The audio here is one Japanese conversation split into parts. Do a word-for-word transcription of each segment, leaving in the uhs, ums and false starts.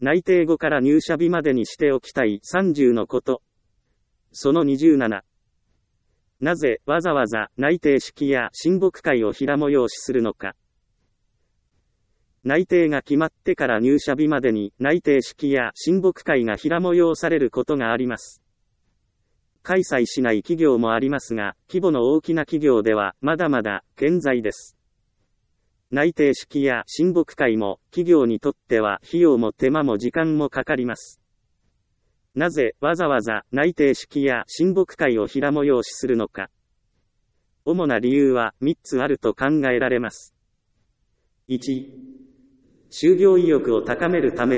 内定後から入社日までにしておきたいさんじゅうのこと。そのにじゅうなな。なぜわざわざ内定式や親睦会を平催しするのか。内定が決まってから入社日までに内定式や親睦会が平催されることがあります。開催しない企業もありますが、規模の大きな企業ではまだまだ健在です。内定式や親睦会も企業にとっては費用も手間も時間もかかります。なぜわざわざ内定式や親睦会を平催しするのか。主な理由はみっつあると考えられます。いち、就業意欲を高めるため。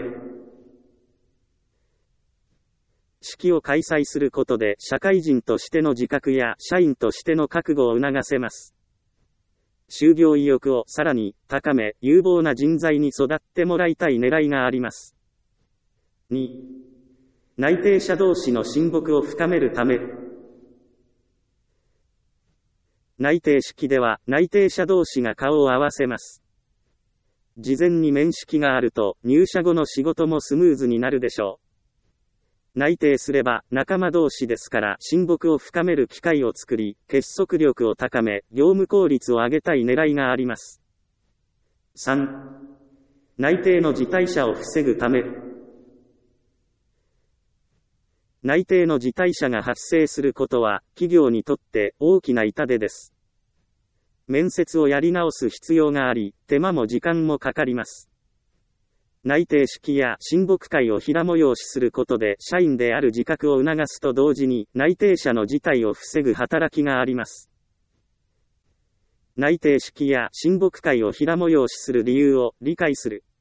式を開催することで社会人としての自覚や社員としての覚悟を促せます。就業意欲をさらに高め、有望な人材に育ってもらいたい狙いがあります。に、内定者同士の親睦を深めるため。内定式では内定者同士が顔を合わせます。事前に面識があると入社後の仕事もスムーズになるでしょう。内定すれば仲間同士ですから親睦を深める機会を作り、結束力を高め、業務効率を上げたい狙いがあります。さん、内定の辞退者を防ぐため。内定の辞退者が発生することは企業にとって大きな痛手です。面接をやり直す必要があり、手間も時間もかかります。内定式や親睦会を平催しすることで社員である自覚を促すと同時に内定者の辞退を防ぐ働きがあります。内定式や親睦会を平催しする理由を理解する。